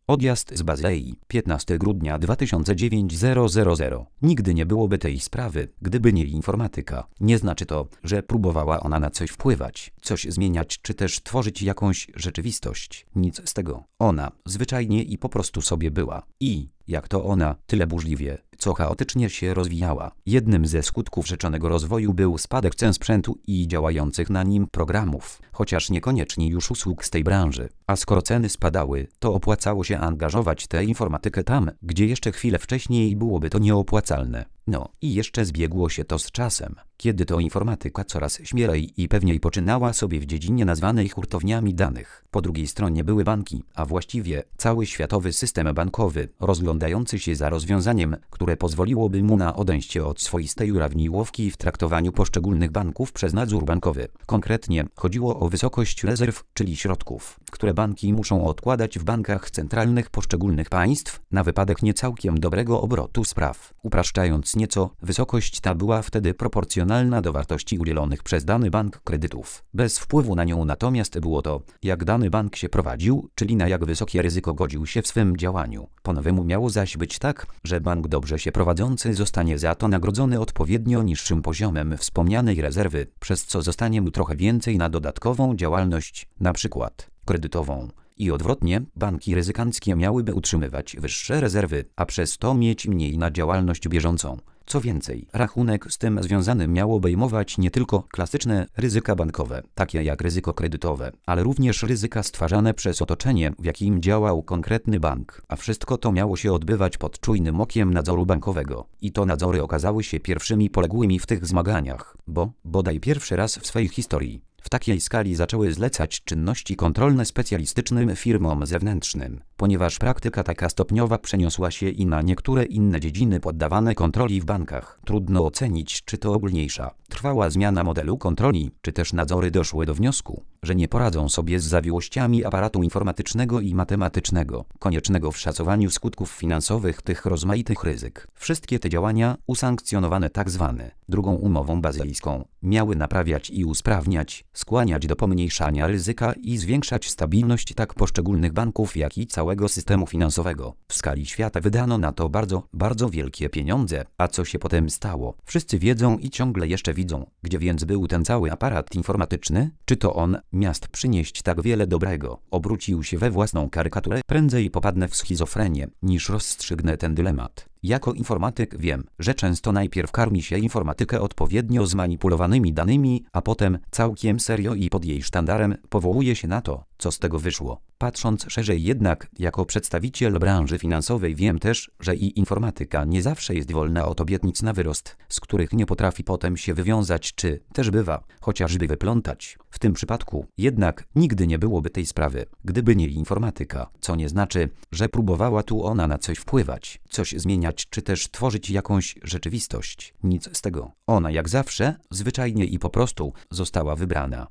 Odjazd z Bazylei, 15 grudnia 2009 000. Nigdy nie byłoby tej sprawy, gdyby nie informatyka. Nie znaczy to, że próbowała ona na coś wpływać, coś zmieniać czy też tworzyć jakąś rzeczywistość. Nic z tego. Ona zwyczajnie i po prostu sobie była. I, jak to ona, tyle burzliwie, co chaotycznie się rozwijała. Jednym ze skutków rzeczonego rozwoju był spadek cen sprzętu i działających na nim programów, chociaż niekoniecznie już usług z tej branży. A skoro ceny spadały, to opłacało się angażować tę informatykę tam, gdzie jeszcze chwilę wcześniej byłoby to nieopłacalne. No i jeszcze zbiegło się to z czasem, kiedy to informatyka coraz śmielej i pewniej poczynała sobie w dziedzinie nazwanej hurtowniami danych. Po drugiej stronie były banki, a właściwie cały światowy system bankowy, rozglądający się za rozwiązaniem, które pozwoliłoby mu na odejście od swoistej urawniłowki w traktowaniu poszczególnych banków przez nadzór bankowy. Konkretnie chodziło o wysokość rezerw, czyli środków, które banki muszą odkładać w bankach centralnych poszczególnych państw na wypadek niecałkiem dobrego obrotu spraw. Upraszczając nieco, wysokość ta była wtedy proporcjonalna do wartości udzielonych przez dany bank kredytów. Bez wpływu na nią natomiast było to, jak dany bank się prowadził, czyli na jak wysokie ryzyko godził się w swym działaniu. Po nowemu miało zaś być tak, że bank dobrze się prowadzący zostanie za to nagrodzony odpowiednio niższym poziomem wspomnianej rezerwy, przez co zostanie mu trochę więcej na dodatkową działalność, na przykład kredytową. I odwrotnie, banki ryzykanckie miałyby utrzymywać wyższe rezerwy, a przez to mieć mniej na działalność bieżącą. Co więcej, rachunek z tym związany miał obejmować nie tylko klasyczne ryzyka bankowe, takie jak ryzyko kredytowe, ale również ryzyka stwarzane przez otoczenie, w jakim działał konkretny bank. A wszystko to miało się odbywać pod czujnym okiem nadzoru bankowego. I to nadzory okazały się pierwszymi poległymi w tych zmaganiach, bo bodaj pierwszy raz w swej historii w takiej skali zaczęły zlecać czynności kontrolne specjalistycznym firmom zewnętrznym, ponieważ praktyka taka stopniowa przeniosła się i na niektóre inne dziedziny poddawane kontroli w bankach. Trudno ocenić, czy to ogólniejsza, trwała zmiana modelu kontroli, czy też nadzory doszły do wniosku, że nie poradzą sobie z zawiłościami aparatu informatycznego i matematycznego, koniecznego w szacowaniu skutków finansowych tych rozmaitych ryzyk. Wszystkie te działania, usankcjonowane tzw. drugą umową bazylijską, miały naprawiać i usprawniać, skłaniać do pomniejszania ryzyka i zwiększać stabilność tak poszczególnych banków, jak i całego systemu finansowego. W skali świata wydano na to bardzo wielkie pieniądze, a co się potem stało? Wszyscy wiedzą i ciągle jeszcze widzą. Gdzie więc był ten cały aparat informatyczny? Czy to on, miast przynieść tak wiele dobrego, obrócił się we własną karykaturę? Prędzej popadnę w schizofrenię, niż rozstrzygnę ten dylemat. Jako informatyk wiem, że często najpierw karmi się informatykę odpowiednio zmanipulowanymi danymi, a potem całkiem serio i pod jej sztandarem powołuje się na to, co z tego wyszło. Patrząc szerzej jednak, jako przedstawiciel branży finansowej wiem też, że i informatyka nie zawsze jest wolna od obietnic na wyrost, z których nie potrafi potem się wywiązać czy też bywa, chociażby wyplątać. W tym przypadku jednak nigdy nie byłoby tej sprawy, gdyby nie informatyka, co nie znaczy, że próbowała tu ona na coś wpływać, coś zmieniać czy też tworzyć jakąś rzeczywistość. Nic z tego. Ona jak zawsze, zwyczajnie i po prostu, została wybrana.